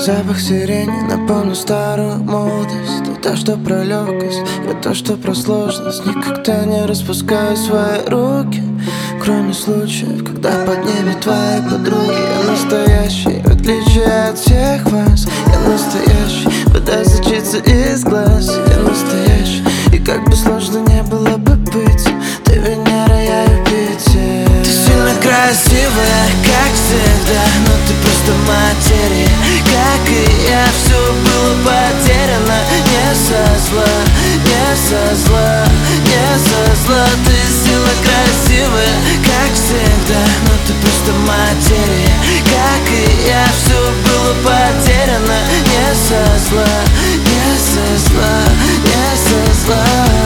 Запах сирени напомнил старую молодость. То, что про легкость, и то, что про сложность. Никогда не распускаю свои руки, кроме случаев, когда под ними твои подруги. Я настоящий, в отличие от всех вас. Я настоящий, вода сочится из глаз. Я настоящий, и как бы сложно не было бы быть, ты Венера, я Юпитер. Ты сильно красивая, как всегда, но ты просто материя. Как и я, все было потеряно. Не со зла, не со зла, не со зла. Ты сильно красивая, как всегда, но ты просто материя. Как и я, все было потеряно. Не со зла, не со зла, не со зла.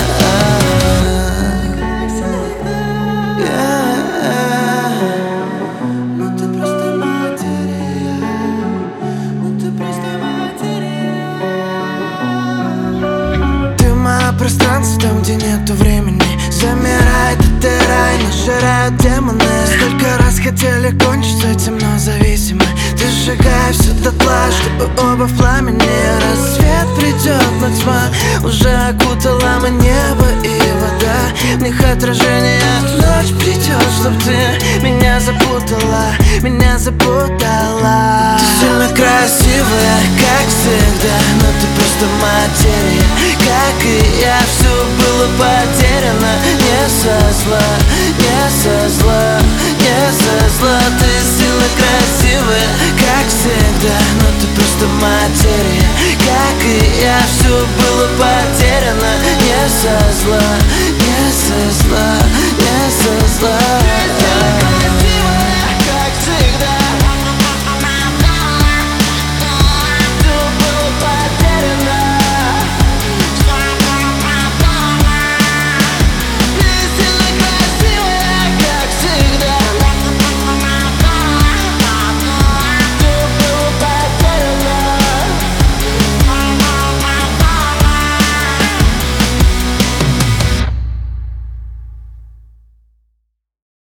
Пространство там, где нету времени, замирает этот рай, нас жирают демоны. Столько раз хотели кончить с этим, но зависимы. Ты сжигаешь все дотла, чтобы оба в пламени. Рассвет придет, но тьма уже окутала мы небо и вода. В них отражение, ночь придет, чтоб ты меня запутала, меня запутала. Ты сильно красивая, как всегда, но ты просто материя. Как и я, все было потеряно. Не со зла, не со зла, не со зла. Ты сильно красивая, как всегда, но ты просто материя. Как и я, все было потеряно. Не со зла, не со зла.